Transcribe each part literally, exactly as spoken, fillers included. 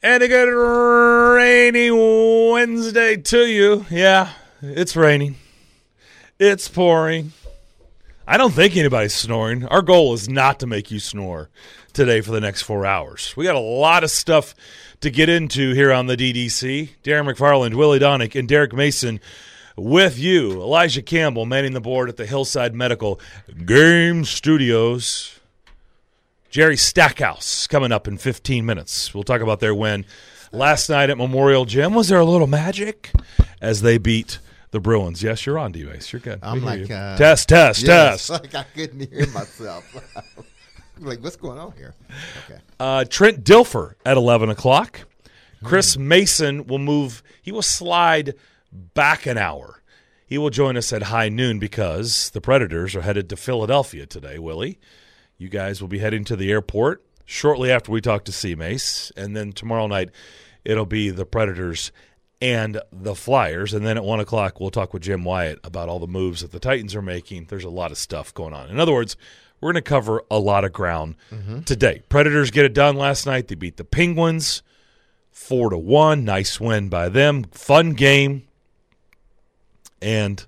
And a good rainy Wednesday to you. Yeah, it's raining. It's pouring. I don't think anybody's snoring. Our goal is not to make you snore today for the next four hours. We got a lot of stuff to get into here on the D D C. Darren McFarland, Willie Donick, and Derek Mason with you. Elijah Campbell manning the board at the Hillside Medical Game Studios. Jerry Stackhouse coming up in fifteen minutes. We'll talk about their win last night at Memorial Gym. Was there a little magic as they beat the Bruins? Yes, you're on, D-Base. You're good. I'm like, uh, test, test, yes, test. Like I couldn't hear myself. Like, what's going on here? Okay. Uh, Trent Dilfer at eleven o'clock. Chris hmm. Mason will move. He will slide back an hour. He will join us at high noon because the Predators are headed to Philadelphia today, Willie. You guys will be heading to the airport shortly after we talk to C-Mace, and then tomorrow night it'll be the Predators and the Flyers, and then at one o'clock we'll talk with Jim Wyatt about all the moves that the Titans are making. There's a lot of stuff going on. In other words, we're going to cover a lot of ground mm-hmm. today. Predators get it done last night. They beat the Penguins four to one. Nice win by them. Fun game. And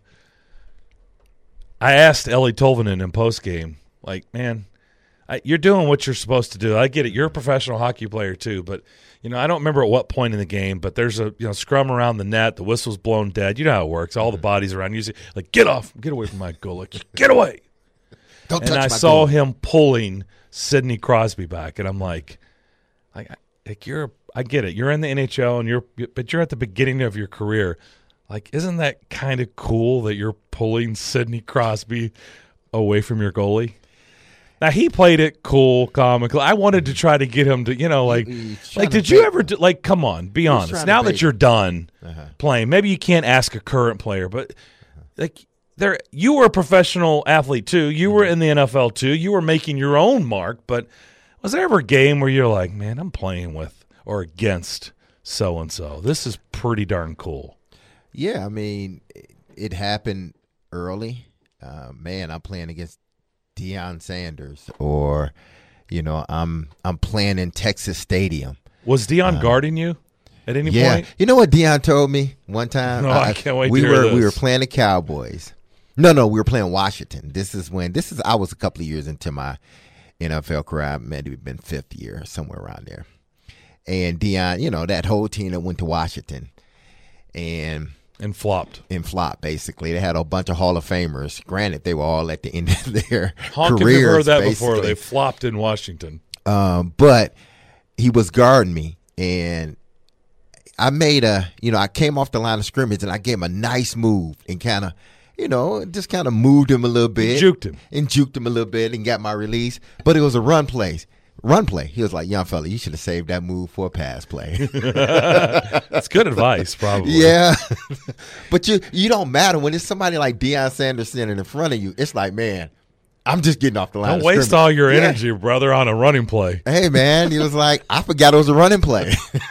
I asked Ellie Tolvanen in postgame, like, man, I, you're doing what you're supposed to do. I get it. You're a professional hockey player too, but you know I don't remember at what point in the game. But there's a you know scrum around the net. The whistle's blown dead. You know how it works. All the bodies around you. Like get off, get away from my goal. Like get away. Don't and touch I my saw goal. him pulling Sidney Crosby back, and I'm like, like, like you're. I get it. You're in the N H L, and you're, but you're at the beginning of your career. Like, isn't that kind of cool that you're pulling Sidney Crosby away from your goalie? Now, he played it cool, comical. I wanted to try to get him to, you know, like, like did you ever, do, like, come on, be honest. Now that you're done uh-huh. playing, maybe you can't ask a current player, but, like, there, you were a professional athlete, too. You were in the N F L, too. You were making your own mark, but was there ever a game where you're like, man, I'm playing with or against so-and-so? This is pretty darn cool. Yeah, I mean, it happened early. Uh, man, I'm playing against Deion Sanders, or you know, I'm I'm playing in Texas Stadium. Was Deion uh, guarding you at any yeah. point? You know what Deion told me one time? No, I, I can't wait we to were hear this. We were playing the Cowboys. No, no, we were playing Washington. This is when this is I was a couple of years into my N F L career. I maybe been fifth year, somewhere around there. And Deion, you know, that whole team that went to Washington, and. And flopped. And flopped, basically. They had a bunch of Hall of Famers. Granted, they were all at the end of their Honk, careers. You've heard that basically. before. They flopped in Washington. Um, but he was guarding me, and I made a, you know, I came off the line of scrimmage, and I gave him a nice move and kind of, you know, just kind of moved him a little bit. You juked him. And juked him a little bit and got my release. But it was a run play. Run play. He was like, young fella, you should have saved that move for a pass play. That's good advice, probably. Yeah. But you you don't matter when it's somebody like Deion Sanders standing in front of you. It's like, man, I'm just getting off the line. Don't of waste scrimmage. all your yeah. energy, brother, on a running play. Hey, man, he was like, I forgot it was a running play.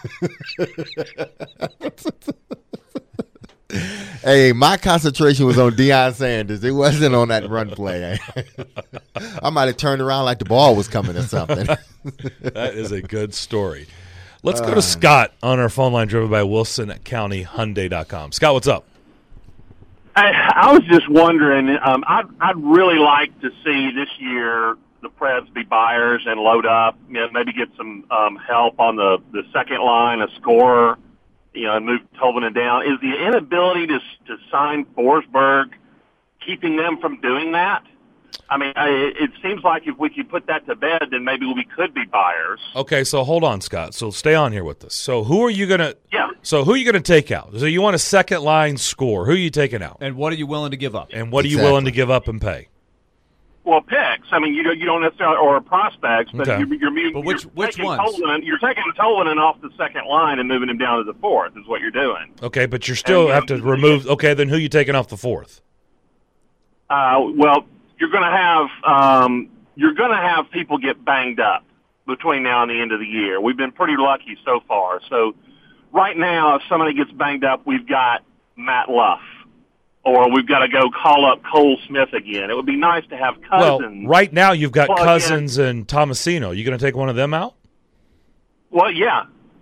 Hey, my concentration was on Deion Sanders. It wasn't on that run play. I might have turned around like the ball was coming or something. That is a good story. Let's go to Scott on our phone line, driven by Wilson County Hyundai dot com. Scott, what's up? I, I was just wondering, um, I'd, I'd really like to see this year the Preds be buyers and load up, you know, maybe get some um, help on the, the second line, a scorer, you know, and move Tolvanen down. Is the inability to to sign Forsberg keeping them from doing that? I mean, I, it seems like if we could put that to bed, then maybe we could be buyers. Okay, so hold on, Scott. So stay on here with us. So who are you gonna? Yeah. So who are you gonna take out? So you want a second line score? Who are you taking out? And what are you willing to give up? And what Exactly. are you willing to give up and pay? Well, picks. I mean, you don't, you don't necessarily, or prospects, but Okay. you're, you're, But which- you're which taking ones? Tolvanen, you're taking Tolvanen off the second line and moving him down to the fourth is what you're doing. Okay, but you still And, have to um, remove. Okay, then who you taking off the fourth? Uh, well, you're going to have um, you're going to have people get banged up between now and the end of the year. We've been pretty lucky so far. So right now, if somebody gets banged up, we've got Matt Luff. Or we've got to go call up Cole Smith again. It would be nice to have Cousins. Well, right now you've got plug Cousins in. and Tomasino. You going to take one of them out? Well, yeah.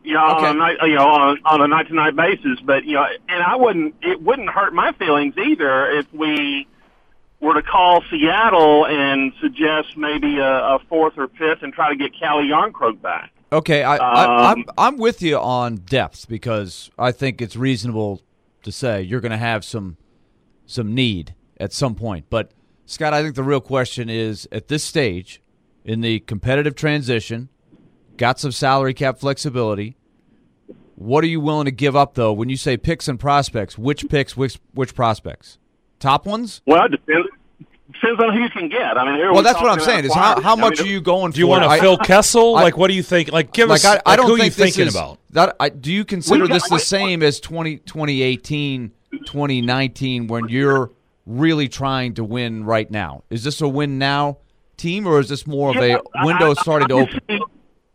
you know, Okay. on a night, you know, on, on a night to night basis. But you know, and I wouldn't. It wouldn't hurt my feelings either if we were to call Seattle and suggest maybe a, a fourth or fifth and try to get Callie Yarncroke back. Okay, I, I, I'm Um, I'm with you on depth because I think it's reasonable to say you're going to have some some need at some point. But Scott, I think the real question is at this stage in the competitive transition, got some salary cap flexibility. What are you willing to give up though when you say picks and prospects? Which picks, which which prospects? Top ones? Well, it depends. Depends on who you can get. I mean, here Well, we're that's what I'm talking saying. about Is how, acquirers. how I much mean, are you going for? Do you want a I- Phil Kessel? I- like, what do you think? Like, give like us. I, Like, I don't who are think you this thinking is, about? That, I, do you consider We got- this the we- same as twenty, twenty eighteen, twenty nineteen when you're really trying to win right now? Is this a win now team, or is this more of Yeah, a window I- I- starting to I open? see-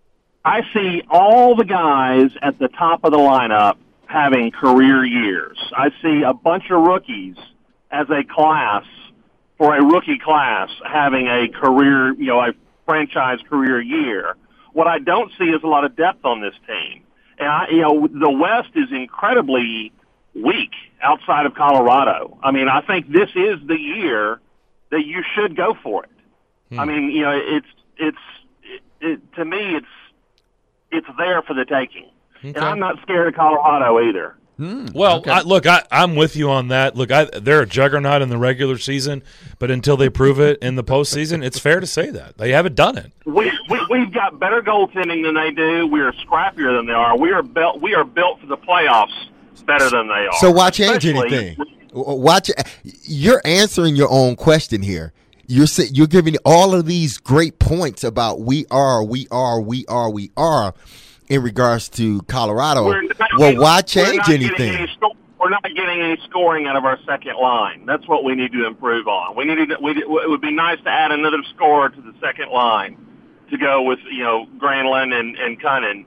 I see all the guys at the top of the lineup having career years. I see a bunch of rookies as a class for a rookie class having a career, you know, a franchise career year. What I don't see is a lot of depth on this team. And I, you know, the West is incredibly weak outside of Colorado. I mean, I think this is the year that you should go for it. I mean, you know, it's it's it, it, to me, it's it's there for the taking, and I'm not scared of Colorado either. Well, I, look, I, I'm with you on that. Look, I, they're a juggernaut in the regular season, but until they prove it in the postseason, it's fair to say that they haven't done it. We, we we've got better goaltending than they do. We are scrappier than they are. We are built. We are built for the playoffs better than they are. So why change Especially- anything? Watch. You're answering your own question here. You're sa- you're giving all of these great points about we are, we are, we are, we are in regards to Colorado. We're not Well, getting- why we're change not getting anything? any sco- We're not getting any scoring out of our second line. That's what we need to improve on. We need to. We, it would be nice to add another scorer to the second line to go with you know Granlund and and Cunnin,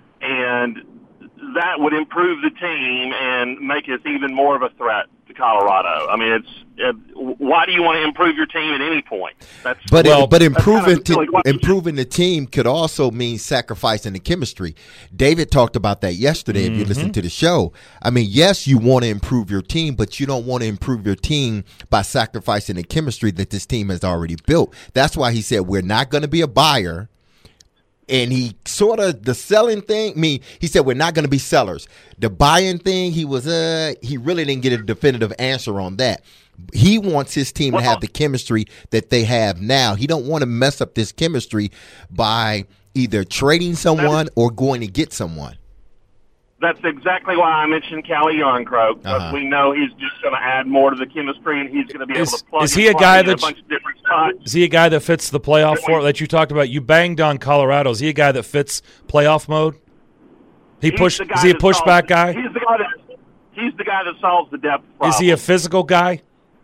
and that would improve the team and make us even more of a threat to Colorado. I mean, it's it, why do you want to improve your team at any point? That's But Well, it, but that's kind improving of to, silly question. improving the team could also mean sacrificing the chemistry. David talked about that yesterday. If you listen to the show, I mean, yes, you want to improve your team, but you don't want to improve your team by sacrificing the chemistry that this team has already built. That's why he said we're not going to be a buyer. And he sort of the selling thing. I mean, he said we're not going to be sellers. The buying thing, he was uh he really didn't get a definitive answer on that. He wants his team to have the chemistry that they have now. He don't want to mess up this chemistry by either trading someone or going to get someone. That's exactly why I mentioned Callie Yarncroke, because Uh-huh. we know he's just going to add more to the chemistry, and he's going to be Is- able to plug is and he a plug guy in a that's- bunch of different spots. Is he a guy that fits the playoff for that you talked about? You banged on Colorado. Is he a guy that fits playoff mode? He He's push. the guy Is he a that solves- pushback guy? He's the guy that he's the guy that solves the depth problem. Is he a physical guy?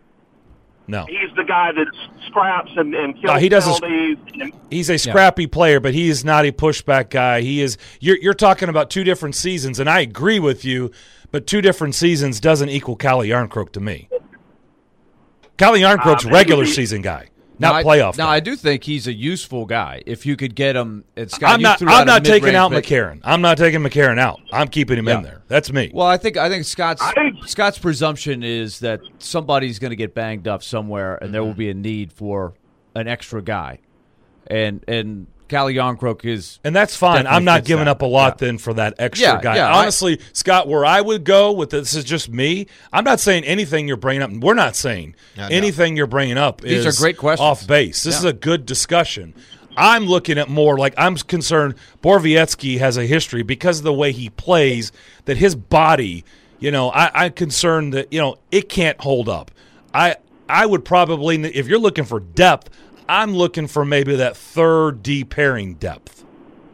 No. He's the guy that scraps and, and kills No, he doesn't- penalties. And, He's a scrappy player, but he is not a pushback guy. He is. You're, you're talking about two different seasons, and I agree with you. But two different seasons doesn't equal Callie Yarncroke to me. Callie Yarncroke's Um, regular he- season guy, Now, not I- playoff. Now, guy. I do think he's a useful guy. If you could get him, and Scott, I'm you not. threw out I'm a not taking mid-range out pick. McCarron. I'm not taking McCarron out. I'm keeping him Yeah. in there. That's me. Well, I think I think Scott's I think- Scott's presumption is that somebody's going to get banged up somewhere, and there Mm-hmm. will be a need for an extra guy, and and Callie Yarncroke is And that's fine. Definitely I'm not fits giving that. up a lot Yeah. then for that extra Yeah, guy. yeah, I- Honestly, Scott, where I would go with this is just me. I'm not saying anything you're bringing up. We're not saying No, no. anything you're bringing up These is are great questions. off base. This Yeah. is a good discussion. I'm looking at more like I'm concerned Borowiecki has a history because of the way he plays that his body, you know, I, I'm concerned that, you know, it can't hold up. I I would probably, if you're looking for depth, I'm looking for maybe that third D pairing depth.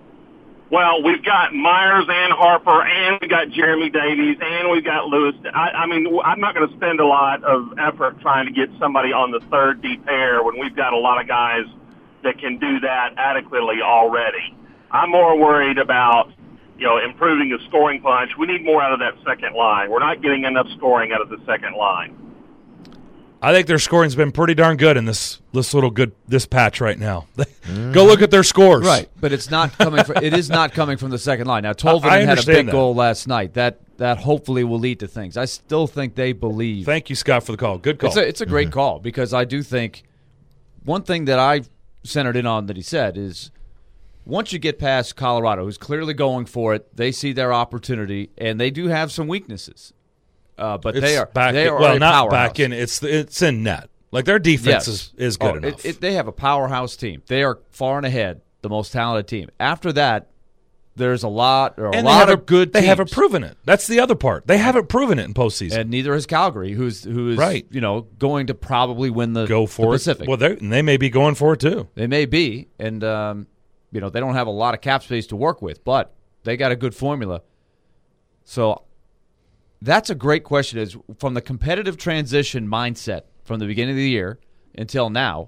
well, we've got Myers and Harper, and we got Jeremy Davies, and we've got Lewis. I, I mean, I'm not going to spend a lot of effort trying to get somebody on the third D pair when we've got a lot of guys that can do that adequately already. I'm more worried about, you know, improving the scoring punch. We need more out of that second line. We're not getting enough scoring out of the second line. I think their scoring's been pretty darn good in this this little good this patch right now. Mm. Go look at their scores. Right, but it's not coming. From, it is not coming from the second line. Now, Tolvanen had a big that. goal last night. That that hopefully will lead to things. I still think they believe. Thank you, Scott, for the call. Good call. It's a, it's a great mm-hmm. call because I do think one thing that I centered in on that he said is once you get past Colorado, who's clearly going for it, they see their opportunity, and they do have some weaknesses. Uh, but it's they are back they in, are well, a not powerhouse. back in. It's it's in net. Like their defense yes. is, is good oh, enough. It, it, they have a powerhouse team. They are far and ahead, the most talented team. After that, there's a lot or a and lot they of good. They teams. haven't proven it. That's the other part. They haven't proven it in postseason. And neither has Calgary, who's who is right. you know going to probably win the go for the it. Pacific. Well, and they may be going for it too. They may be, and um, you know they don't have a lot of cap space to work with, but they got a good formula. So that's a great question. Is from the competitive transition mindset from the beginning of the year until now,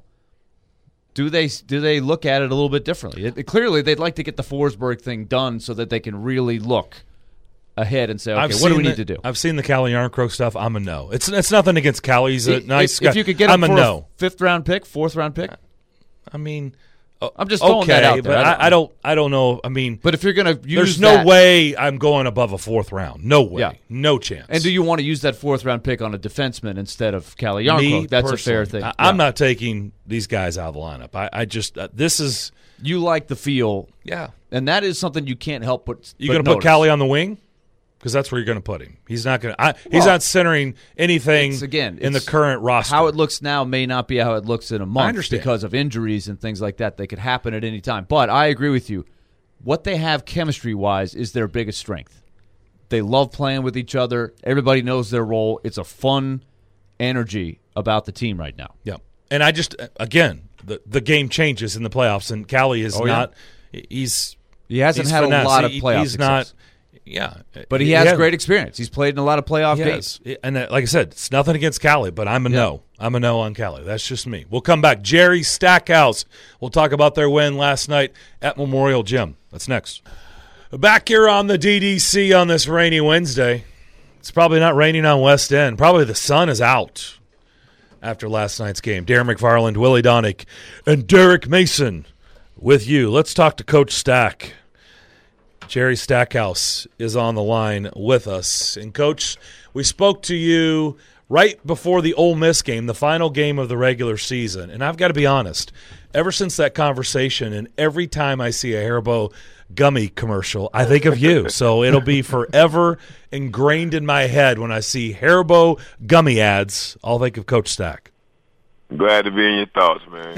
do they do they look at it a little bit differently? It, it, clearly, they'd like to get the Forsberg thing done so that they can really look ahead and say, okay, I've what do we the, need to do? I've seen the Calle Yarncroke stuff. I'm a no. It's it's nothing against Calle. He's a if, nice if, guy. If you could get I'm him a for no. a fifth round pick, fourth round pick. I mean, I'm just throwing okay, that out there. but I don't, I, I don't. I don't know. I mean, but if you're going to use there's no that, way I'm going above a fourth round. No way. Yeah. No chance. And do you want to use that fourth round pick on a defenseman instead of Calle Me, Yarncroke? That's a personally, fair thing. I, Yeah. I'm not taking these guys out of the lineup. I, I just uh, this is You like the feel, yeah. and that is something you can't help but. You but going to put notice. Calle on the wing? Because that's where you're going to put him. He's not going to. He's Well, not centering anything It's, again, in the it's current roster. How it looks now may not be how it looks in a month understand. because of injuries and things like that. They could happen at any time. But I agree with you. What they have chemistry-wise is their biggest strength. They love playing with each other. Everybody knows their role. It's a fun energy about the team right now. Yeah, and I just again the the game changes in the playoffs, and Calle is Oh, yeah? not. He's He hasn't he's had finesse. a lot of He- playoff He's success. not. Yeah, But he, has great experience. He's played in a lot of playoff He games. has. And uh, like I said, it's nothing against Calle, but I'm a Yeah. no. I'm a no on Calle. That's just me. We'll come back. Jerry Stackhouse. We'll talk about their win last night at Memorial Gym. That's next. Back here on the D D C on this rainy Wednesday. It's probably not raining on West End. Probably the sun is out after last night's game. Darren McFarland, Willie Donick, and Derek Mason with you. Let's talk to Coach Stack. Jerry Stackhouse is on the line with us. And, Coach, we spoke to you right before the Ole Miss game, the final game of the regular season. And I've got to be honest, ever since that conversation and every time I see a Haribo gummy commercial, I think of you. So it'll be forever ingrained in my head when I see Haribo gummy ads. I'll think of Coach Stack. Glad to be in your thoughts, man.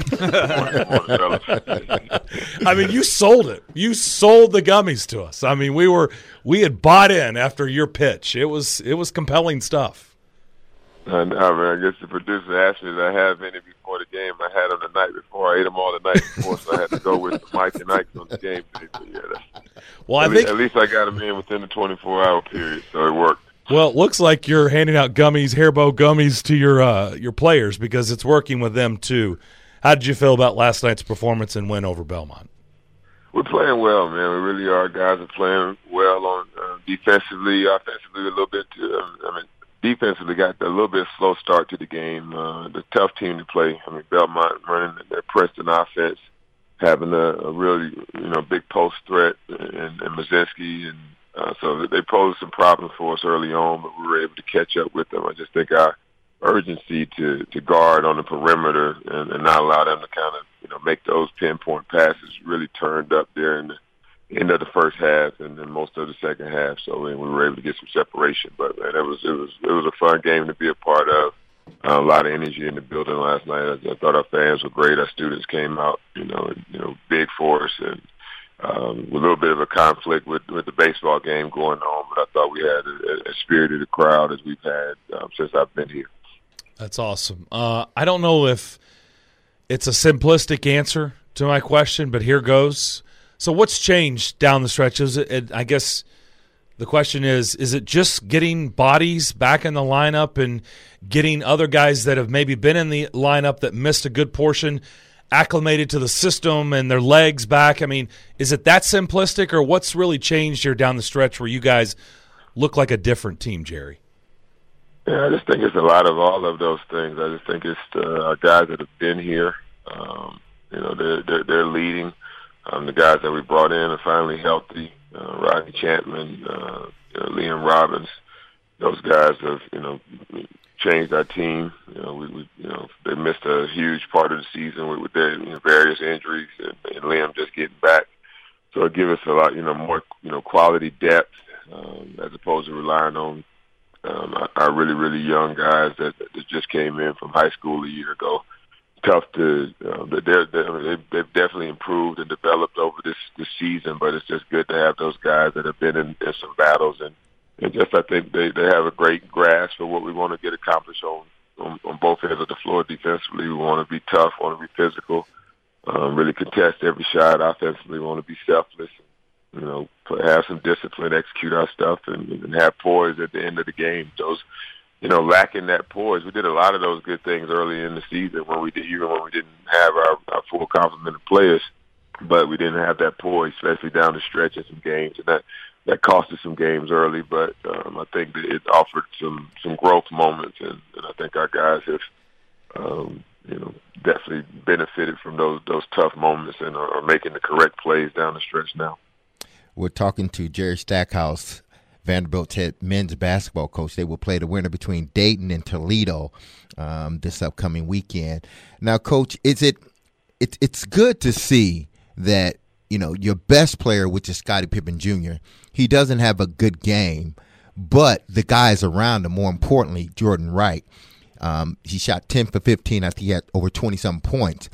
I mean, you sold it. You sold the gummies to us. I mean, we were we had bought in after your pitch. It was it was compelling stuff. I know, man. I guess the producer asked me did I have any before the game. I had them the night before. I ate them all the night before, so I had to go with the Mike and Ike on the game day. But yeah, that's, Well, I at, think least, at least I got them in within the twenty-four hour period, so it worked. Well, it looks like you're handing out gummies, Haribo gummies to your uh, your players because it's working with them too. How did you feel about last night's performance and win over Belmont? We're playing well, man. We really are. Guys are playing well on uh, defensively, offensively a little bit. Too. I mean, defensively got a little bit slow start to the game. Uh, the tough team to play. I mean, Belmont running their Preston offense, having a, a really you know big post threat, and, and Mazinski and. Uh, so they posed some problems for us early on, but we were able to catch up with them. I just think our urgency to, to guard on the perimeter and, and not allow them to kind of, you know, make those pinpoint passes really turned up there in the end of the first half and then most of the second half. So we were able to get some separation. But man, it was it was it was a fun game to be a part of. Uh, a lot of energy in the building last night. I, I thought our fans were great. Our students came out, you know, you know, big for us and. Um, with a little bit of a conflict with, with the baseball game going on, but I thought we had a, a spirited crowd as we've had um, since I've been here. That's awesome. Uh, I don't know if it's a simplistic answer to my question, but here goes. So what's changed down the stretch? Is it, it, I guess the question is, is it just getting bodies back in the lineup and getting other guys that have maybe been in the lineup that missed a good portion acclimated to the system and their legs back? I mean, is it that simplistic, or what's really changed here down the stretch where you guys look like a different team, Jerry? Yeah, I just think it's a lot of all of those things. I just think it's uh, our guys that have been here. Um, you know, they're they're, they're leading. Um, the guys that we brought in are finally healthy. Uh, Rodney Chapman, uh, you know, Liam Robbins. Those guys have, you know, changed our team. You know, we, we you know they missed a huge part of the season with, with their you know, various injuries, and, and Liam just getting back. So it gives us a lot, you know, more you know quality depth um, as opposed to relying on. Um, our really, really young guys that, that just came in from high school a year ago. Tough to, uh, they're, they're, they've definitely improved and developed over this, this season, but it's just good to have those guys that have been in, in some battles. And, and just I think they, they have a great grasp of what we want to get accomplished on, on, on both ends of the floor defensively. We want to be tough, want to be physical, um, really contest every shot. Offensively, we want to be selfless. You know, have some discipline, execute our stuff, and, and have poise at the end of the game. Those, you know, lacking that poise. We did a lot of those good things early in the season when we did, even when we didn't have our, our full complement of players, but we didn't have that poise, especially down the stretch in some games, and that that cost us some games early. But um, I think that it offered some some growth moments, and, and I think our guys have, um, you know, definitely benefited from those those tough moments and are, are making the correct plays down the stretch now. We're talking to Jerry Stackhouse, Vanderbilt's head men's basketball coach. They will play the winner between Dayton and Toledo um, this upcoming weekend. Now, Coach, is it, it it's good to see that, you know, your best player, which is Scottie Pippen Junior, he doesn't have a good game, but the guys around him, more importantly, Jordan Wright, um, he shot ten for fifteen. I think he had over twenty-some points.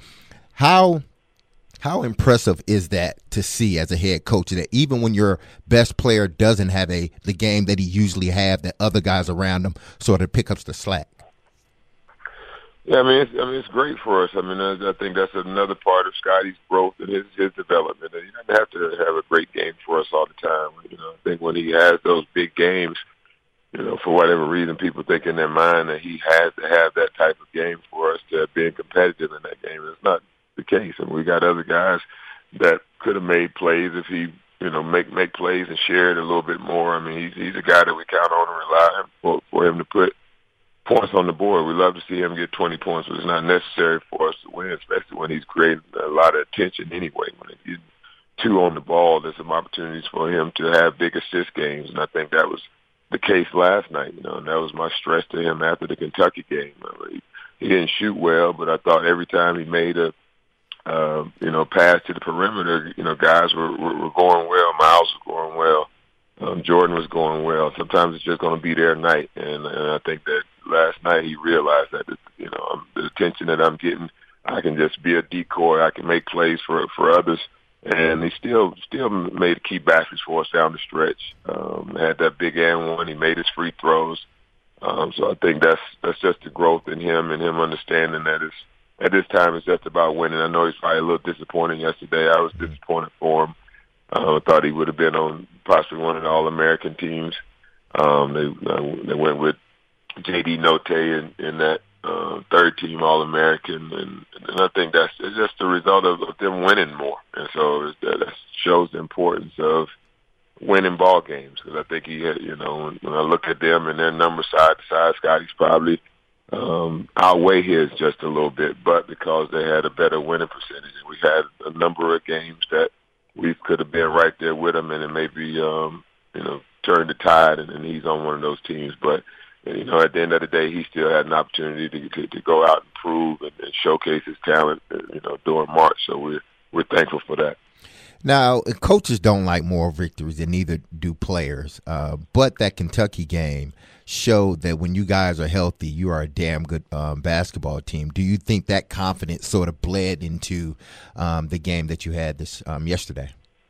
How How impressive is that to see as a head coach that even when your best player doesn't have a the game that he usually have, that other guys around him sort of pick up the slack? Yeah, I mean, it's, I mean, it's great for us. I mean, I, I think that's another part of Scotty's growth and his his development. He doesn't have to have a great game for us all the time. You know, I think when he has those big games, you know, for whatever reason, people think in their mind that he has to have that type of game for us to be competitive in that game. It's not the case, and we got other guys that could have made plays if he, you know, make make plays and share it a little bit more. I mean, he's he's a guy that we count on and rely on for, for him to put points on the board. We love to see him get twenty points, but it's not necessary for us to win, especially when he's creating a lot of attention anyway. When he's two on the ball, there's some opportunities for him to have big assist games, and I think that was the case last night. You know, and that was my stress to him after the Kentucky game. I mean, he, he didn't shoot well, but I thought every time he made a Uh, you know, pass to the perimeter, you know, guys were, were, were going well. Miles was going well. Um, Jordan was going well. Sometimes it's just going to be their night. And, and I think that last night he realized that, you know, um, the attention that I'm getting, I can just be a decoy. I can make plays for for others. And he still still made key baskets for us down the stretch. Um, had that big and one. He made his free throws. Um, so I think that's that's just the growth in him and him understanding that it's, at this time, it's just about winning. I know he's probably a little disappointed yesterday. I was disappointed for him. Uh, I thought he would have been on possibly one of the All-American teams. Um, they uh, they went with J D Note in, in that uh, third-team All-American, and, and I think that's it's just the result of, of them winning more. And so it's, that shows the importance of winning ball games. Because I think he, had, you know, when, when I look at them and their numbers side to side, Scotty's probably Um, outweigh his just a little bit, but because they had a better winning percentage, and we had a number of games that we could have been right there with him, and it maybe um, you know turned the tide, and, and he's on one of those teams. But you know, at the end of the day, he still had an opportunity to to, to go out and prove and, and showcase his talent, you know, during March. So we're we're thankful for that. Now, coaches don't like moral victories, and neither do players. Uh, but that Kentucky game showed that when you guys are healthy, you are a damn good um, basketball team. Do you think that confidence sort of bled into um, the game that you had this um, yesterday?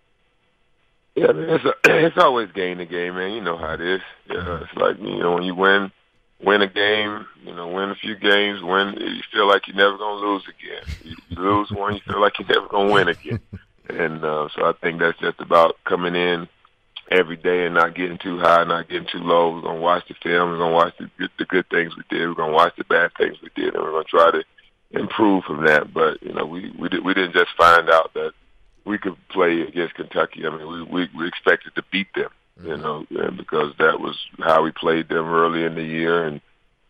Yeah, I mean, it's a, it's always game to game, man. You know how it is. Yeah, it's like, you know, when you win win a game, you know, win a few games, win, you feel like you're never gonna lose again. You, you lose one, you feel like you're never gonna win again. And uh, so I think that's just about coming in every day and not getting too high, not getting too low. We're going to watch the film. We're going to watch the good, the good things we did. We're going to watch the bad things we did, and we're going to try to improve from that. But, you know, we we, did, we didn't just find out that we could play against Kentucky. I mean, we, we, we expected to beat them, you know, and because that was how we played them early in the year. And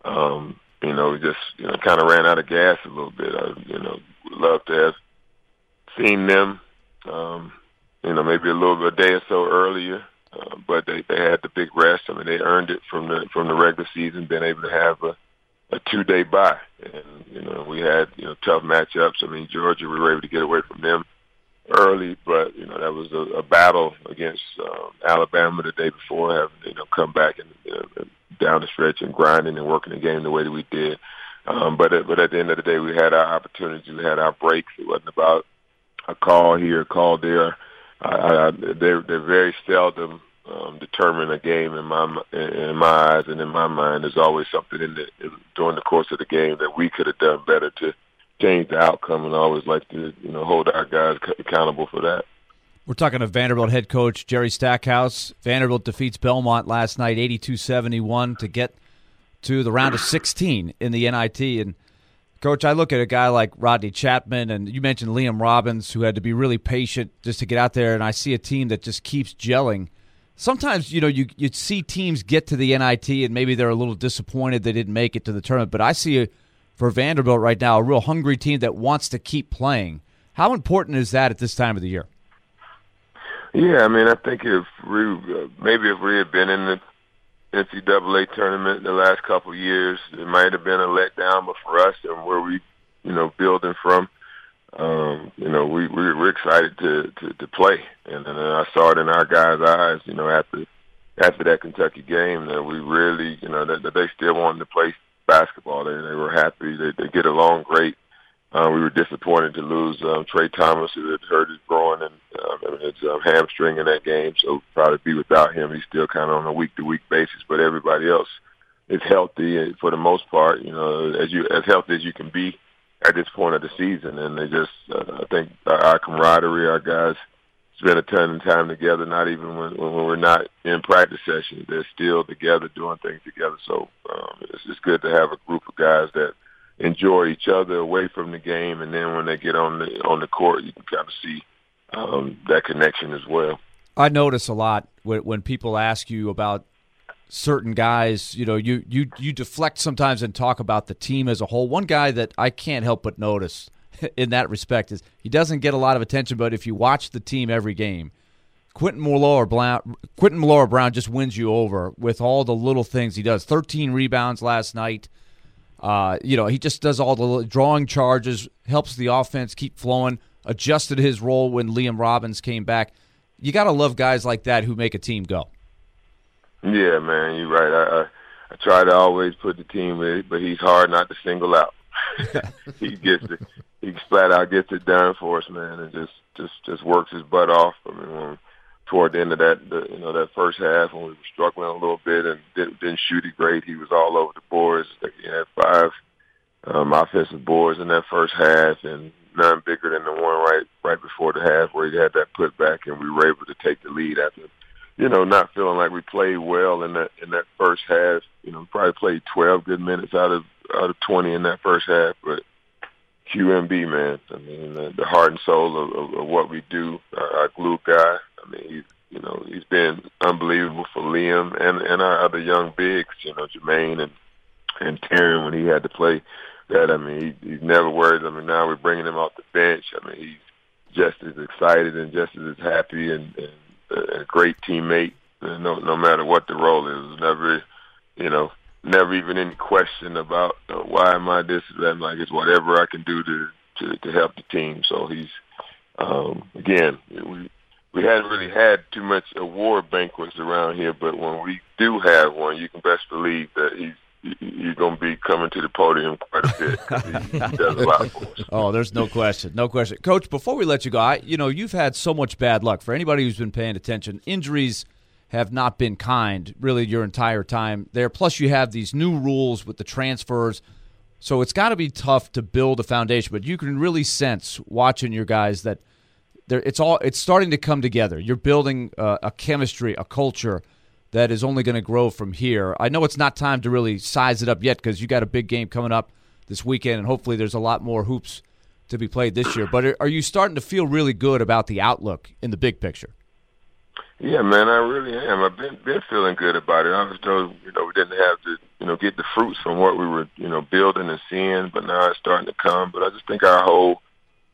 um, you know, we just you know kind of ran out of gas a little bit. I, you know, would love to have seen them, um, you know, maybe a little bit a day or so earlier, uh, but they, they had the big rest. I mean, they earned it from the from the regular season, being able to have a, a two day bye, and you know, we had you know tough matchups. I mean, Georgia, we were able to get away from them early, but you know that was a, a battle against um, Alabama the day before, having you know come back and you know, down the stretch and grinding and working the game the way that we did. Um, but at, but at the end of the day, we had our opportunities, we had our breaks. It wasn't about a call here, a call there. I, I, they're they're very seldom um, determine a game in my in my eyes and in my mind. There's always something in the in, during the course of the game that we could have done better to change the outcome, and I always like to you know hold our guys accountable for that. We're talking to Vanderbilt head coach Jerry Stackhouse. Vanderbilt defeats Belmont last night, eighty-two seventy-one, to get to the round of sixteen in the N I T. And Coach, I look at a guy like Rodney Chapman, and you mentioned Liam Robbins, who had to be really patient just to get out there, and I see a team that just keeps gelling. Sometimes, you know, you you see teams get to the N I T, and maybe they're a little disappointed they didn't make it to the tournament, but I see, a, for Vanderbilt right now, a real hungry team that wants to keep playing. How important is that at this time of the year? Yeah, I mean, I think if we, uh, maybe if we had been in the N C double A tournament the last couple of years, it might have been a letdown, but for us and where we, you know, building from, um, you know, we, we we're excited to, to, to play. And, and I saw it in our guys' eyes, you know, after after that Kentucky game that we really, you know, that, that they still wanted to play basketball. They, they were happy. They, they get along great. Uh, we were disappointed to lose um, Trey Thomas, who had hurt his groin and um, I mean, his um, hamstring in that game. So probably be without him. He's still kind of on a week-to-week basis, but everybody else is healthy for the most part. You know, as you as healthy as you can be at this point of the season. And they just, uh, I think, our camaraderie, our guys spend a ton of time together. Not even when, when we're not in practice sessions, they're still together doing things together. So um, it's just good to have a group of guys that enjoy each other away from the game, and then when they get on the on the court, you can kind of see um, that connection as well. I notice a lot when, when people ask you about certain guys. You know, you you you deflect sometimes and talk about the team as a whole. One guy that I can't help but notice in that respect is he doesn't get a lot of attention, but if you watch the team every game, Quentin Malora-Brown, Quentin Malora-Brown just wins you over with all the little things he does. thirteen rebounds last night. Uh, you know, he just does all the drawing charges, helps the offense keep flowing, adjusted his role when Liam Robbins came back. You got to love guys like that who make a team go. Yeah, man, you're right. I, I, I try to always put the team with, but he's hard not to single out. he gets it. He flat out gets it done for us, man, and just just just works his butt off. I mean, when, toward the end of that, the, you know, that first half when we were struggling a little bit and didn't, didn't shoot it great, he was all over the boards. He had five um, offensive boards in that first half, and none bigger than the one right right before the half where he had that putback, and we were able to take the lead after, you know, not feeling like we played well in that in that first half. You know, probably played twelve good minutes out of out of twenty in that first half, but Q M B, man, I mean, the, the heart and soul of, of, of what we do, our, our glue guy. I mean, he's, you know, he's been unbelievable for Liam and, and our other young bigs, you know, Jermaine and, and Taryn when he had to play that. I mean, he, he's never worried. I mean, now we're bringing him off the bench. I mean, he's just as excited and just as happy and, and a great teammate, no, no matter what the role is. There's never, you know, never even any question about uh, why am I this or that. Like, it's whatever I can do to, to, to help the team. So he's, um, again, we, We hadn't really had too much award banquets around here, but when we do have one, you can best believe that he's you're going to be coming to the podium quite a bit. 'Cause he, he does a lot for us. Oh, there's no question, no question. Coach, before we let you go, I, you know, you've had so much bad luck. For anybody who's been paying attention, injuries have not been kind really your entire time there. Plus, you have these new rules with the transfers, so it's got to be tough to build a foundation. But you can really sense watching your guys that it's all it's starting to come together. You're building uh, a chemistry, a culture that is only going to grow from here. I know it's not time to really size it up yet because you got a big game coming up this weekend, and hopefully there's a lot more hoops to be played this year. But are you starting to feel really good about the outlook in the big picture? Yeah, man, I really am. I've been been feeling good about it. Even though, you know, we didn't have the, you know, get the fruits from what we were, you know, building and seeing, but now it's starting to come. But I just think our whole,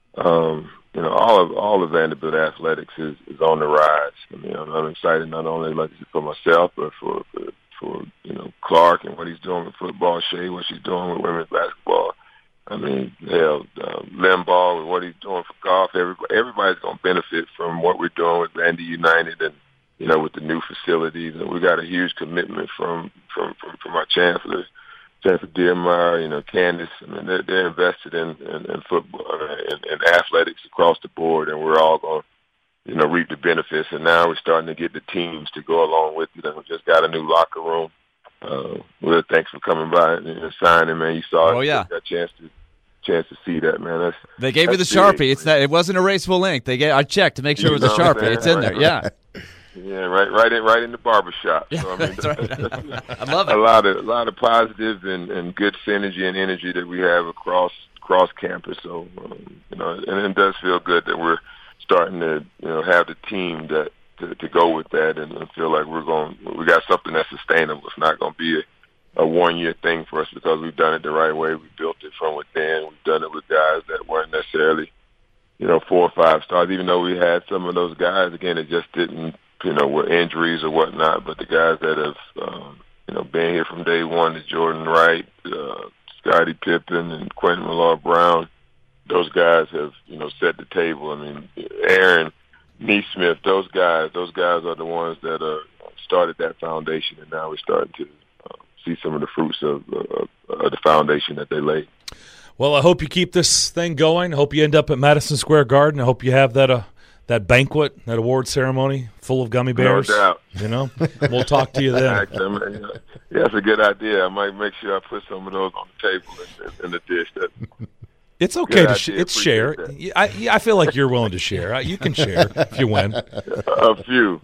um, you know, all of all of Vanderbilt athletics is, is on the rise. I mean, I'm, I'm excited not only like for myself, but for, for for you know Clark and what he's doing with football, Shay, what she's doing with women's basketball. I mean, hell, um, Limbaugh with what he's doing for golf. Everybody, everybody's going to benefit from what we're doing with Vandy United and, you know, with the new facilities. And we got a huge commitment from from, from, from our chancellor, Chancellor Dearmeyer, you know, Candace. I mean, they're, they're invested in, in, in football and, and athletics across the board, and we're all going to, you know, reap the benefits. And now we're starting to get the teams to go along with it. And we just got a new locker room. Uh, well, thanks for coming by and, and signing, man. You saw oh, it. Yeah. Got a chance to chance to see that, man. That's, they gave that's you the Sharpie. big, it's that it wasn't erasable ink. They get I checked to make sure you it was a Sharpie. It's in there. Yeah. Yeah, right, right in, right in the barbershop. Yeah, so, I mean, that's right. I love it. A lot of, a lot of positive and, and good synergy and energy that we have across across campus. So, um, you know, and it does feel good that we're starting to, you know, have the team that to, to go with that, and, and feel like we're going. We got something that's sustainable. It's not going to be a, a one year thing for us because we've done it the right way. We built it from within. We've done it with guys that weren't necessarily, you know, four or five stars. Even though we had some of those guys, again, it just didn't. You know, with injuries or whatnot, but the guys that have, um, you know, been here from day one, is Jordan Wright, uh, Scottie Pippen, and Quentin Millard-Brown. Those guys have, you know, set the table. I mean, Aaron Neesmith, those guys, those guys are the ones that uh, started that foundation, and now we're starting to uh, see some of the fruits of, uh, of the foundation that they laid. Well, I hope you keep this thing going. I hope you end up at Madison Square Garden. I hope you have that uh, that banquet, that award ceremony full of gummy bears. No doubt. You know, we'll talk to you then. Actually, yeah, that's a good idea. I might make sure I put some of those on the table in, in the dish. That, it's okay to sh- idea. it's share. That. I, I feel like you're willing to share. You can share if you win. A few.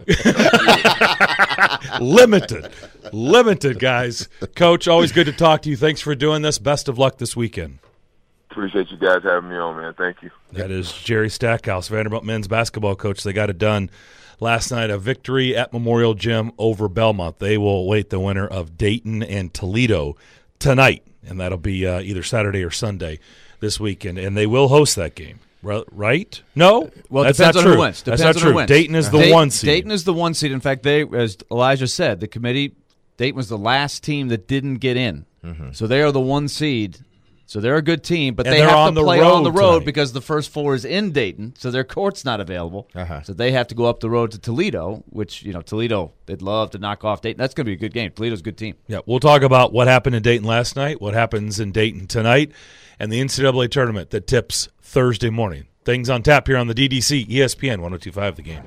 A few. Limited. Limited, guys. Coach, always good to talk to you. Thanks for doing this. Best of luck this weekend. Appreciate you guys having me on, man. Thank you. That is Jerry Stackhouse, Vanderbilt men's basketball coach. They got it done last night, a victory at Memorial Gym over Belmont. They will await the winner of Dayton and Toledo tonight, and that'll be uh, either Saturday or Sunday this weekend, and they will host that game. Right? No? Well, it that's depends not on true. who wins. Depends that's not on true. who wins. Dayton is the Dayton, one seed. Dayton is the one seed. In fact, they, as Elijah said, the committee, Dayton was the last team that didn't get in. Mm-hmm. So they are the one seed. So they're a good team, but and they have to the play on the road tonight. because the first four is in Dayton, so their court's not available. Uh-huh. So they have to go up the road to Toledo, which, you know, Toledo, they'd love to knock off Dayton. That's going to be a good game. Toledo's a good team. Yeah, we'll talk about what happened in Dayton last night, what happens in Dayton tonight, and the N C double A tournament that tips Thursday morning. Things on tap here on the D D C, E S P N one oh two point five The Game.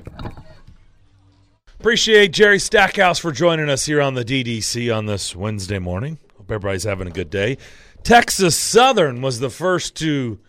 Appreciate Jerry Stackhouse for joining us here on the D D C on this Wednesday morning. Hope everybody's having a good day. Texas Southern was the first to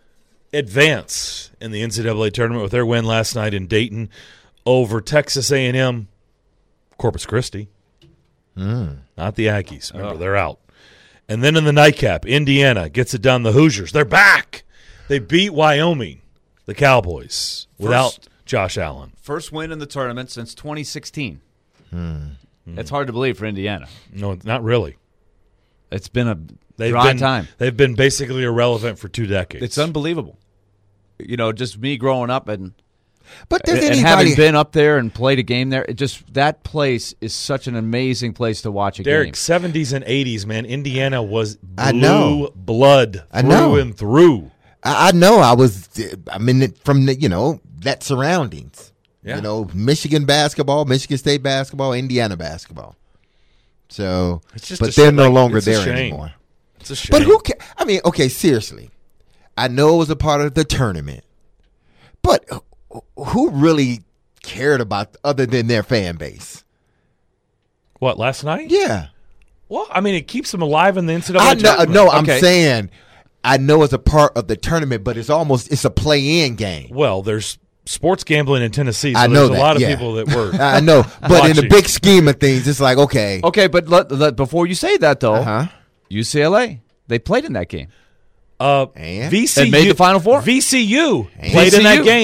advance in the N C double A tournament with their win last night in Dayton over Texas A and M Corpus Christi. Mm. Not the Aggies. Remember, oh. they're out. And then in the nightcap, Indiana gets it done. The Hoosiers, they're back. They beat Wyoming, the Cowboys, without first, Josh Allen. First win in the tournament since twenty sixteen. Mm. It's hard to believe for Indiana. No, not really. It's been a they've dry been, time. They've been basically irrelevant for two decades. It's unbelievable. You know, just me growing up and but does and anybody, having been up there and played a game there, it just that place is such an amazing place to watch a Derek, game. seventies and eighties, man, Indiana was blue I know. blood I through know. and through. I, I know. I was. I mean, from the you know that surroundings. Yeah. You know, Michigan basketball, Michigan State basketball, Indiana basketball. So, it's just but a they're sh- no like, longer it's a there shame. anymore. It's a shame. But who? Ca- I mean, okay, seriously. I know it was a part of the tournament, but who really cared about other than their fan base? What, last night? Yeah. Well, I mean, it keeps them alive in the N C double A I know. tournament. No, I'm Okay. saying I know it's a part of the tournament, but it's almost it's a play-in game. Well, there's sports gambling in Tennessee, so I know there's that, a lot of yeah. people that were. I know, but in the watching. big scheme of things, it's like okay, Okay, but let, let, before you say that, though, uh-huh. U C L A, they played in that game. Uh, And? V C U And made the Final Four. V C U And? played in V C that U. game.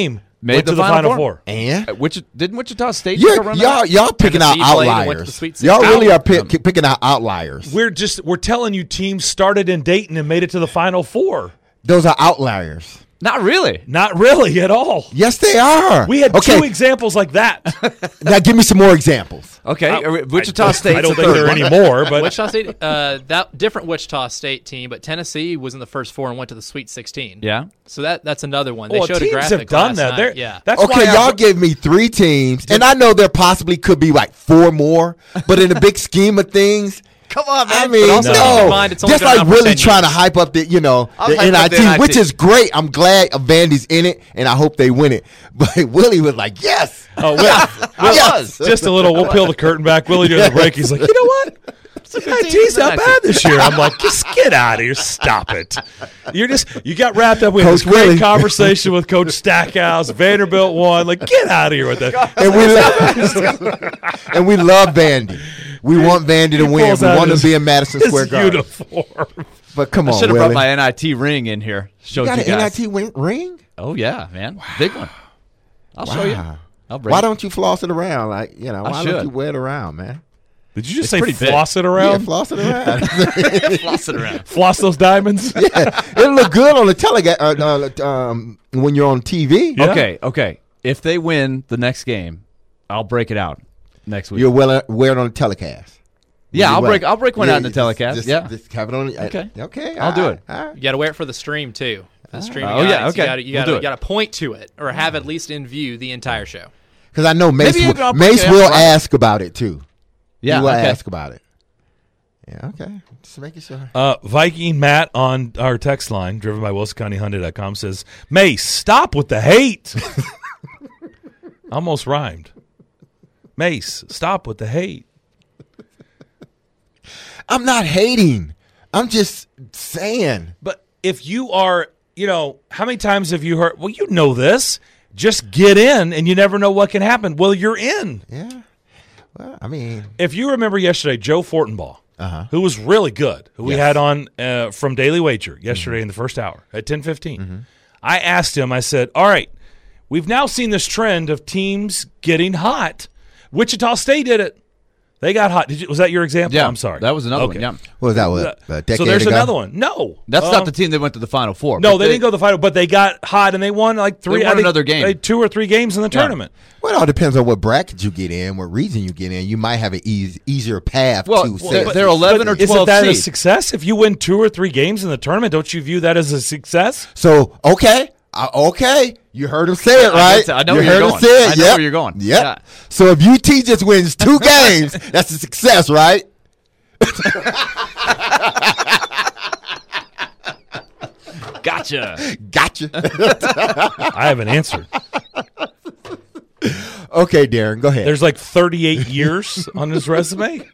Made Went the to the Final Final Four. Four. And Uh, Which didn't Wichita State you're, take a run y'all, out? y'all picking out Tennessee played and went to the outliers. Sweet Y'all sixteen. really are pick, picking out outliers. We're just we're telling you teams started in Dayton and made it to the Final Four. Those are outliers. Not really. Not really at all. Yes, they are. We had okay. two examples like that. Now give me some more examples. Okay, I- uh, Wichita I, State's I don't the think third there are one. any more, but Wichita State, uh, that different Wichita State team, but Tennessee was in the first four and went to the Sweet sixteen. Yeah. So that that's another one. They well, showed a teams graphic have done last that. night. They're- Yeah. That's why Okay, I- y'all gave me three teams, and I know there possibly could be like four more, but in the big scheme of things, Come on, man. I mean, also no, keep in mind it's only just been like around for really ten trying to years. hype up the, you know, I'll the hype N up I the T, N I T. which is great. I'm glad Vandy's in it, and I hope they win it. But Willie was like, yes, Oh, Will, yes. just a little. We'll peel the curtain back. Willie during the break, he's like, you know what? N I T's not bad this year. I'm like, just get out of here. Stop it. You're just you got wrapped up with Coach this great Willie. conversation with Coach Stackhouse. Vanderbilt won. Like, get out of here with that. and we love, and we love Vandy. We want Vandy to He win. pulls We out want his- to be in Madison His Square Garden. uniform. But come I on, should have Willie. brought my N I T ring in here. Showed you got you an N I guys. T win- ring? Oh yeah, man, big one. I'll show you. Wow. I'll bring Why it. don't you floss it around? Like, you know, I why should. don't you wear it around, man? Did you just It's say pretty big. floss it Yeah, around? floss it around. floss it around? Floss those diamonds? Yeah, it'll look good on the telega- uh, uh, um, when you're on T V. Yeah. Okay, okay. If they win the next game, I'll break it out next week. You'll wear it, wear it on the telecast. yeah, You I'll wear break. it. I'll break one Yeah, out in the just- telecast. Just, yeah. just have it on. uh, Okay. Okay, I'll do all it. right, all right. You got to wear it for the stream too. For the streaming Oh, yeah, audience. okay. You got to you We'll got do to it. got to point to it or have at least in view the entire show. Because I know Mace. Maybe Will, even I'll break Mace it will after I- ask about it too. yeah. he will okay. ask about it. Yeah. Okay. Just making sure. Uh, Viking Matt on our text line, driven by Wilson County Hyundai dot com, says, Mace, stop with the hate. Almost rhymed. Mace, stop with the hate. I'm not hating. I'm just saying. But if you are, you know, how many times have you heard, well, you know this. Just get in and you never know what can happen. Well, you're in. Yeah. Well, I mean, If you remember yesterday, Joe Fortenbaugh, Uh-huh. who was really good, who we Yes. had on uh, from Daily Wager yesterday in the first hour at ten fifteen, I asked him, I said, all right, we've now seen this trend of teams getting hot. Wichita State did it. They got hot. Did you, was that your example? Yeah, I'm sorry. That was another Okay. one. Yeah. what was that? What, a decade So there's ago? another one. No. That's Uh, not the team that went to the Final Four. No, but they, didn't go to the final, but they got hot and they won like three. They won I think another game. they- two or three games in the Yeah. tournament. Well, it all depends on what bracket you get in, what region you get in. You might have an easy, easier path Well, to well, say. they're eleven or Isn't twelve that a seed. success? If you win two or three games in the tournament, don't you view that as a success? So okay, uh, okay, you heard him say it I right. get to- I know you where you're heard him going. say it. I know Yep. where you're going. Yep. Yeah. So if U T just wins two games, that's a success, right? Gotcha. Gotcha. I haven't answered. Okay, Darren, go ahead. There's like thirty-eight years on his resume.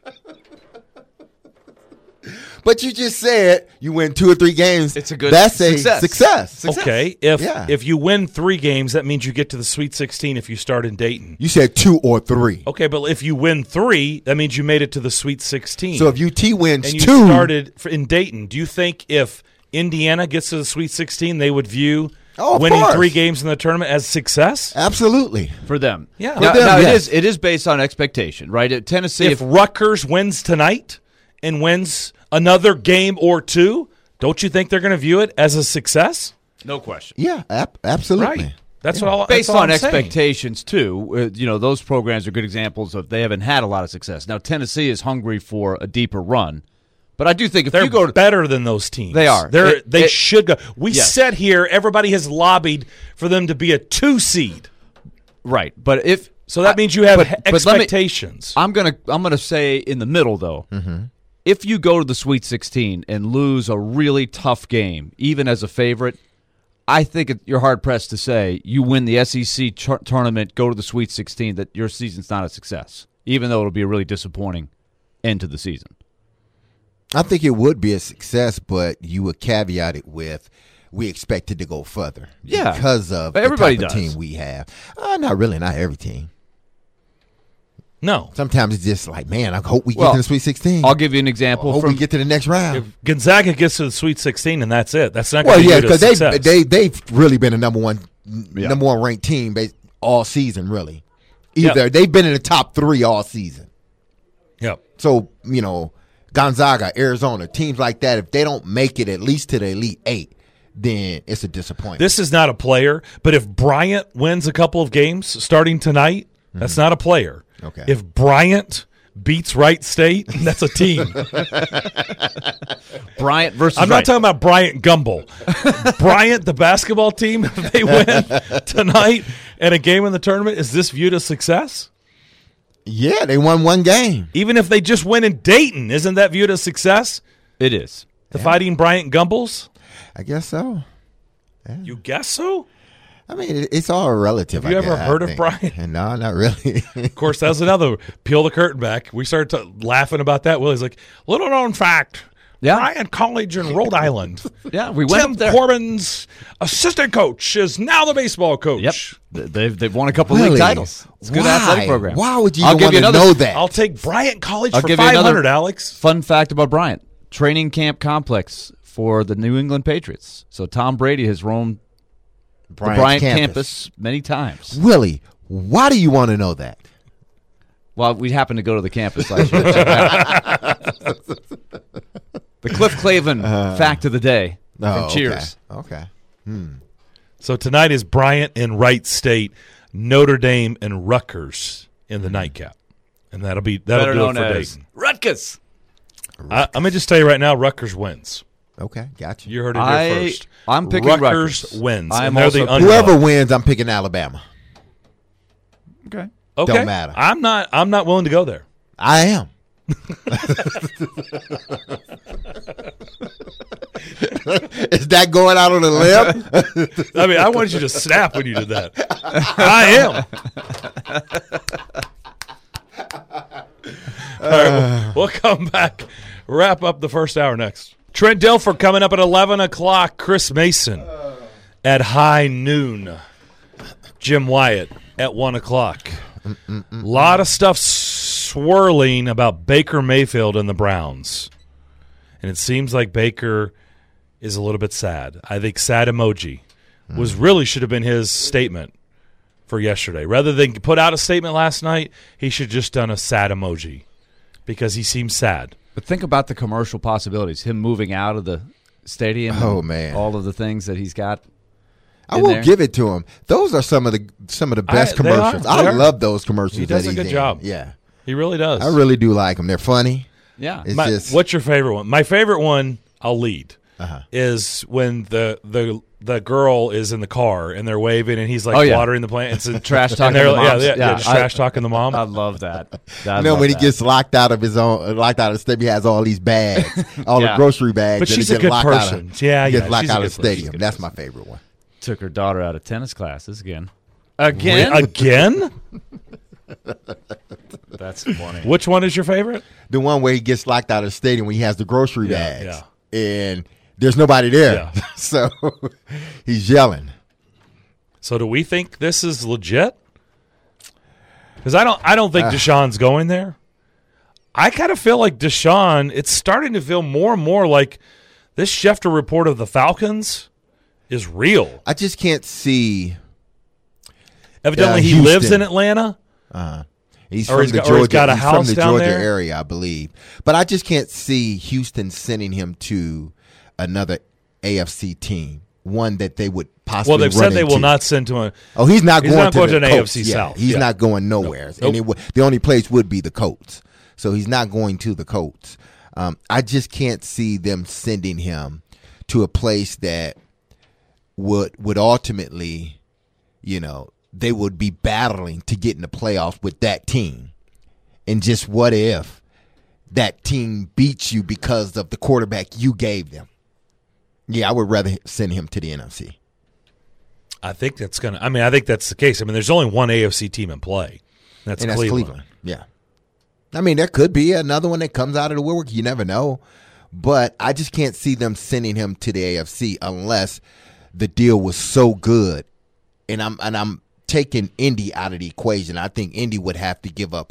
But you just said you win two or three games. It's a good That's a success. success. Success. Okay, if Yeah. if you win three games, that means you get to the Sweet sixteen if you start in Dayton. You said two or three. Okay, but if you win three, that means you made it to the Sweet sixteen. So if U T wins and you two, started f- in Dayton, do you think if Indiana gets to the Sweet sixteen, they would view Oh, of winning course. three games in the tournament as success? absolutely. For them. Yeah. Now, For them, now it yes. is it is based on expectation, right? At Tennessee, If if, Rutgers wins tonight and wins another game or two, don't you think they're going to view it as a success? no question. Yeah, ab- absolutely. Right. That's what all. Based that's all on I'm saying. expectations too, uh, you know those programs are good examples of they haven't had a lot of success. Now Tennessee is hungry for a deeper run, but I do think if They're you go to better than those teams. They are. They're, It- they it- should go. We Yes. said here, everybody has lobbied for them to be a two seed. right, but if So that I- means you have but- he- but let me- expectations. I'm gonna I'm gonna say in the middle though. If you go to the Sweet sixteen and lose a really tough game, even as a favorite, I think it, you're hard pressed to say you win the S E C tur- tournament, go to the Sweet sixteen, that your season's not a success, even though it'll be a really disappointing end to the season. I think it would be a success, but you would caveat it with we expected to go further. Yeah. Because of But everybody the type does. of team we have. Uh, not really, not every team. No. Sometimes it's just like, man, I hope we get Well, to the Sweet sixteen. I'll give you an I example hope from we get to the next round. If Gonzaga gets to the Sweet sixteen and that's it, that's not Well, going to yeah, be because because they they they've really been a number one number one ranked team bas- all season. Really, either Yeah. they've been in the top three all season. Yep. So you know, Gonzaga, Arizona, teams like that, if they don't make it at least to the Elite Eight, then it's a disappointment. This is not a player, but if Bryant wins a couple of games starting tonight, that's not a player. Okay. If Bryant beats Wright State, that's a team. Bryant versus I'm not Wright. talking about Bryant Gumbel. Bryant, the basketball team, if they win tonight and a game in the tournament, is this viewed as success? Yeah, they won one game. Even if they just win in Dayton, isn't that viewed as success? It is. The Fighting Bryant Gumbels? I guess so. You guess so? I mean, it, it's all relative. Have you I ever guess, I heard of think. Bryant? No, not really. Of course, that was another peel the curtain back. We started to, laughing about that. Willie's like, little known fact. Yeah. Bryant College in Rhode Island. Yeah, we went Tim up there. Corbin's assistant coach is now the baseball coach. Yep. Th- They've they've won a couple Really? league titles. It's a good Why? athletic program. Why would you I'll even give want you to another know that? I'll take Bryant College I'll for give you five another hundred, Alex. Fun fact about Bryant: training camp complex for the New England Patriots. So Tom Brady has roamed the Bryant's Bryant campus. campus many times. Willie, why do you want to know that? Well, we happened to go to the campus last year. to check it out. The Cliff Clavin fact of the day from Oh, Cheers. Okay. okay. So tonight is Bryant and Wright State, Notre Dame and Rutgers in the nightcap. And that'll be that'll Better do known it for as Dayton. Rutgers. I, I'm gonna just tell you right now, Rutgers wins. Okay, gotcha. You heard it here I- first. I'm picking Rutgers, Rutgers. wins. I am and they're the also- underdog. Whoever wins, I'm picking Alabama. Okay. Okay. Don't matter. I'm not. I'm not willing to go there. I am. Is that going out on a limb? I mean, I wanted you to snap when you did that. I am. All right, we'll, we'll come back. Wrap up the first hour next. Trent Dilfer coming up at eleven o'clock. Chris Mason at high noon. Jim Wyatt at one o'clock. A lot of stuff swirling about Baker Mayfield and the Browns. And it seems like Baker is a little bit sad. I think sad emoji was really should have been his statement for yesterday. Rather than put out a statement last night, he should just done a sad emoji because he seems sad. But think about the commercial possibilities. Him moving out of the stadium. Oh, and man. all of the things that he's got. I in will there. give it to him. Those are some of the some of the best I- they are. commercials. They I are. love those commercials. He does that a he's good in. job. Yeah, He really does. I really do like them. They're funny. Yeah. It's My- just what's your favorite one? My favorite one, I'll lead, Uh-huh. is when the the the girl is in the car and they're waving and he's like Oh, yeah. watering the plant. It's a, Trash and talking they're the like- yeah, moms. yeah, yeah, Yeah, just I- trash talking the mom. I love that. I you know love when he that. gets locked out of his own, locked out of the stadium, he has all these bags, all Yeah. the grocery bags. But and he she's a gets good locked person. Out of, Yeah, he gets yeah, locked she's a out good of the person. stadium. That's my favorite one. Took her daughter out of tennis classes again. Again? Again? That's funny. Which one is your favorite? The one where he gets locked out of the stadium when he has the grocery Yeah, bags and there's nobody there, Yeah. so he's yelling. So do we think this is legit? Because I don't, I don't think Deshaun's going there. I kind of feel like Deshaun. It's starting to feel more and more like this Schefter report of the Falcons is real. I just can't see. Evidently, Uh, he Houston. lives in Atlanta. He's Or from he's the got- or he's Georgia. got a he's house from the down Georgia there? area, I believe. But I just can't see Houston sending him to another A F C team, one that they would possibly. Well, they've run said they will into. not send to a. Oh, he's not He's going not to going the to an Colts. A F C Yeah, South. He's Yeah. not going nowhere, Nope. and it would, the only place would be the Colts. So he's not going to the Colts. Um, I just can't see them sending him to a place that would would ultimately, you know, they would be battling to get in the playoffs with that team. And just what if that team beats you because of the quarterback you gave them? Yeah, I would rather send him to the N F C. I think that's gonna. I mean, I think that's the case. I mean, there's only one A F C team in play. That's, and that's Cleveland. Cleveland. Yeah. I mean, there could be another one that comes out of the woodwork. You never know. But I just can't see them sending him to the A F C unless the deal was so good. And I'm and I'm taking Indy out of the equation. I think Indy would have to give up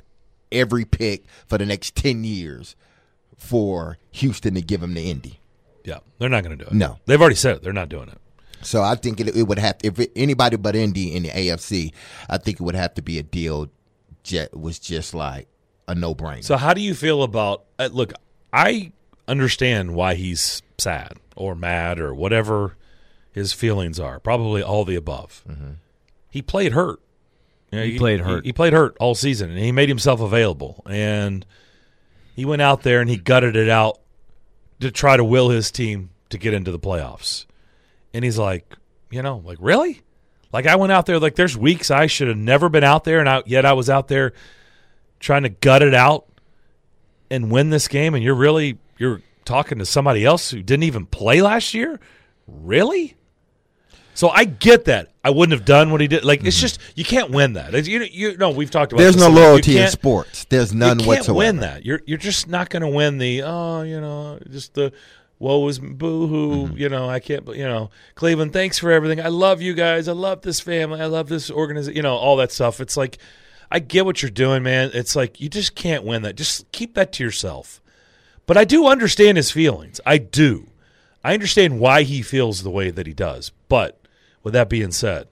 every pick for the next ten years for Houston to give him to Indy. Yeah, they're not going to do it. No. They've already said it. They're not doing it. So I think it, it would have to, if it, anybody but Indy in the A F C, I think it would have to be a deal that was just like a no-brainer. So how do you feel about uh, – look, I understand why he's sad or mad or whatever his feelings are, probably all the above. Mm-hmm. He played hurt. You know, he, he played hurt. He, he played hurt all season, and he made himself available. And he went out there and he gutted it out to try to will his team to get into the playoffs. And he's like, you know, like, really? Like, I went out there, like, there's weeks I should have never been out there, and I, yet I was out there trying to gut it out and win this game, and you're really – you're talking to somebody else who didn't even play last year? Really? So I get that. I wouldn't have done what he did. Like, mm-hmm. It's just – you can't win that. It's, you, you no, we've talked about There's this. no loyalty in sports. There's none you can't whatsoever. win that. You're, you're just not going to win the, oh, you know, just the – woe is boo-hoo, mm-hmm. you know, I can't, you know, Cleveland, thanks for everything. I love you guys. I love this family. I love this organization, you know, all that stuff. It's like, I get what you're doing, man. It's like, you just can't win that. Just keep that to yourself. But I do understand his feelings. I do. I understand why he feels the way that he does. But with that being said,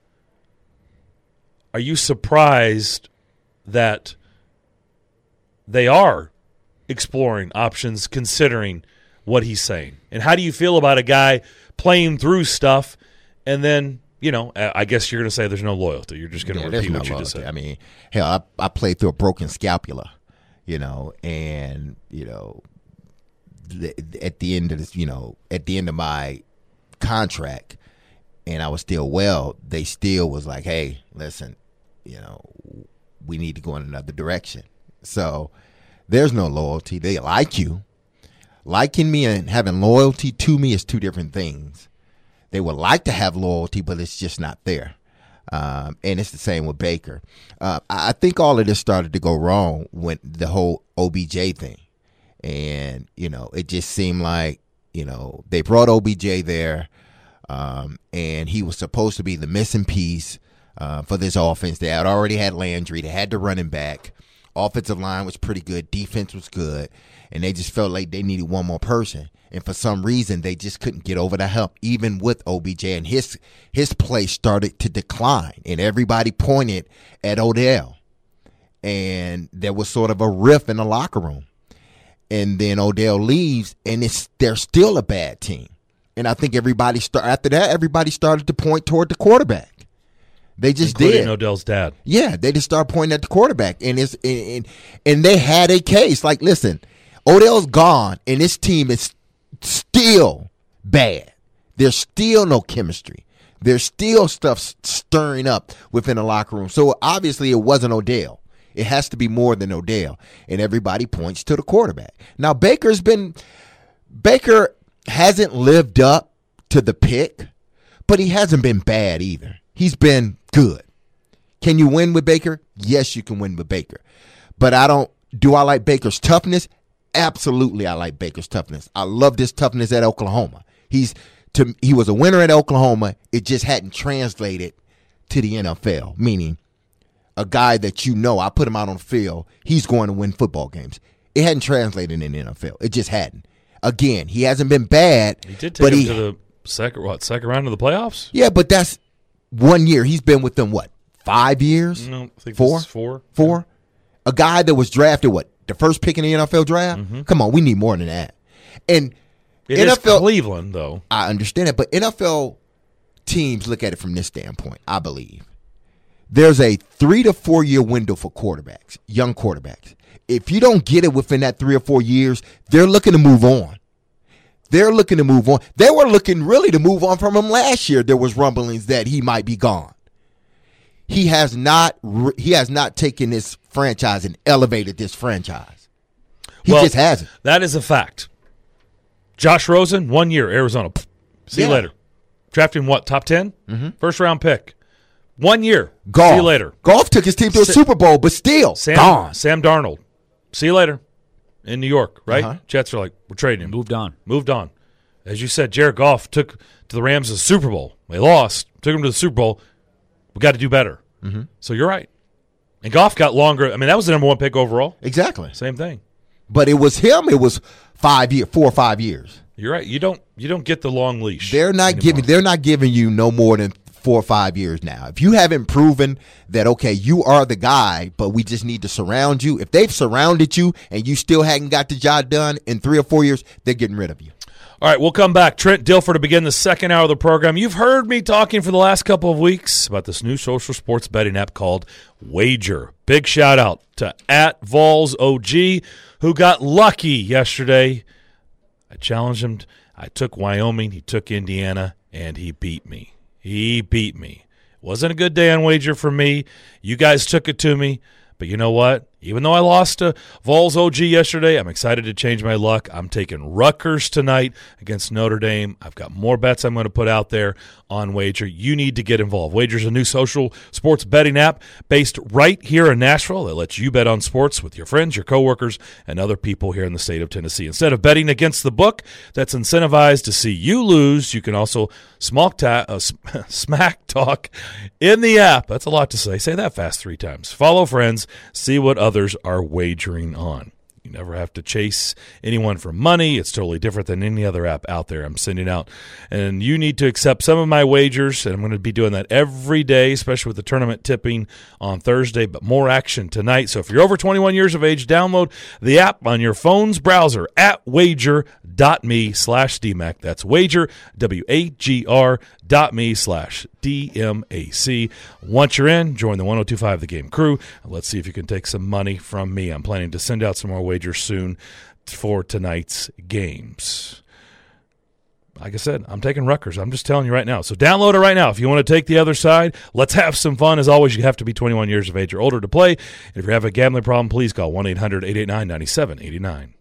are you surprised that they are exploring options considering what he's saying? And how do you feel about a guy playing through stuff and then, you know, I guess you're going to say there's no loyalty. You're just going to yeah, repeat no what you loyalty. just said. I mean, hell, I, I played through a broken scapula, you know, and, you know, the, at the end of this, you know, at the end of my contract and I was still well, they still was like, hey, listen, you know, we need to go in another direction. So there's no loyalty. They like you. Liking me and having loyalty to me is two different things. They would like to have loyalty, but it's just not there. Um, and it's the same with Baker. Uh, I think all of this started to go wrong when the whole O B J thing. And, you know, it just seemed like, you know, they brought O B J there, um, and he was supposed to be the missing piece uh, for this offense. They had already had Landry. They had the running back. Offensive line was pretty good. Defense was good. And they just felt like they needed one more person. And for some reason, they just couldn't get over the hump, even with O B J. And his his play started to decline. And everybody pointed at Odell. And there was sort of a rift in the locker room. And then Odell leaves, and it's they're still a bad team. And I think everybody start after that, everybody started to point toward the quarterback. They just Including did. Odell's dad. Yeah, they just started pointing at the quarterback. And it's and, and, and they had a case. Like, listen, Odell's gone, and this team is still bad. There's still no chemistry. There's still stuff stirring up within the locker room. So, obviously, it wasn't Odell. It has to be more than Odell. And everybody points to the quarterback. Now, Baker's been – Baker hasn't lived up to the pick, but he hasn't been bad either. He's been good. Can you win with Baker? Yes, you can win with Baker. But I don't – do I like Baker's toughness? Absolutely, I like Baker's toughness. I love this toughness at Oklahoma. He's to he was a winner at Oklahoma. It just hadn't translated to the N F L, meaning a guy that you know, I put him out on the field, he's going to win football games. It hadn't translated in the N F L. It just hadn't. Again, he hasn't been bad. He did take him he, to the second what second round of the playoffs? Yeah, but that's one year. He's been with them, what, five years? No, I think four? This is four. Four? A guy that was drafted, what, the first pick in the N F L draft? Mm-hmm. Come on, we need more than that. And it N F L, is Cleveland, though. I understand it, but N F L teams look at it from this standpoint, I believe. There's a three to four year window for quarterbacks, young quarterbacks. If you don't get it within that three or four years, they're looking to move on. They're looking to move on. They were looking really to move on from him last year. There was rumblings that he might be gone. He has not. He has not taken this franchise and elevated this franchise. He well, just hasn't. That is a fact. Josh Rosen, one year, Arizona. See yeah. you later. Drafting what? Top ten? Mm-hmm. First round pick. One year. Golf. See you later. Golf took his team to a Sa- Super Bowl, but still Sam, gone. Sam Darnold. See you later. In New York, right? Uh-huh. Jets are like, we're trading him. Moved on. Moved on. As you said, Jared Goff took to the Rams the Super Bowl. They lost. Took him to the Super Bowl. We got to do better. Mm-hmm. So you're right. And Goff got longer. I mean, that was the number one pick overall. Exactly. Same thing. But it was him. It was five year, four or five years. You're right. You don't you don't get the long leash. They're not anymore. giving. They're not giving you no more than four or five years now. If you haven't proven that, okay, you are the guy, but we just need to surround you. If they've surrounded you and you still hadn't got the job done in three or four years, they're getting rid of you. All right, we'll come back. Trent Dilfer to begin the second hour of the program. You've heard me talking for the last couple of weeks about this new social sports betting app called Wager. Big shout out to at Vols O G, who got lucky yesterday. I challenged him. I took Wyoming. He took Indiana, and he beat me. He beat me. Wasn't a good day on Wager for me. You guys took it to me. But you know what? Even though I lost to Vols O G yesterday, I'm excited to change my luck. I'm taking Rutgers tonight against Notre Dame. I've got more bets I'm going to put out there on Wager. You need to get involved. Wager's a new social sports betting app based right here in Nashville that lets you bet on sports with your friends, your coworkers, and other people here in the state of Tennessee. Instead of betting against the book that's incentivized to see you lose, you can also smack, ta- uh, smack talk in the app. That's a lot to say. Say that fast three times. Follow friends. See what others are wagering on. You never have to chase anyone for money. It's totally different than any other app out there I'm sending out. And you need to accept some of my wagers, and I'm going to be doing that every day, especially with the tournament tipping on Thursday, but more action tonight. So if you're over twenty-one years of age, download the app on your phone's browser at wager.me slash DMAC. That's wager, W A G R dot me slash D M A C. Once you're in, join the one oh two point five The Game crew. Let's see if you can take some money from me. I'm planning to send out some more wagers soon for tonight's games. Like I said, I'm taking Rutgers. I'm just telling you right now. So download it right now. If you want to take the other side, let's have some fun. As always, you have to be twenty-one years of age or older to play. If you have a gambling problem, please call one eight hundred eight eight nine nine seven eight nine.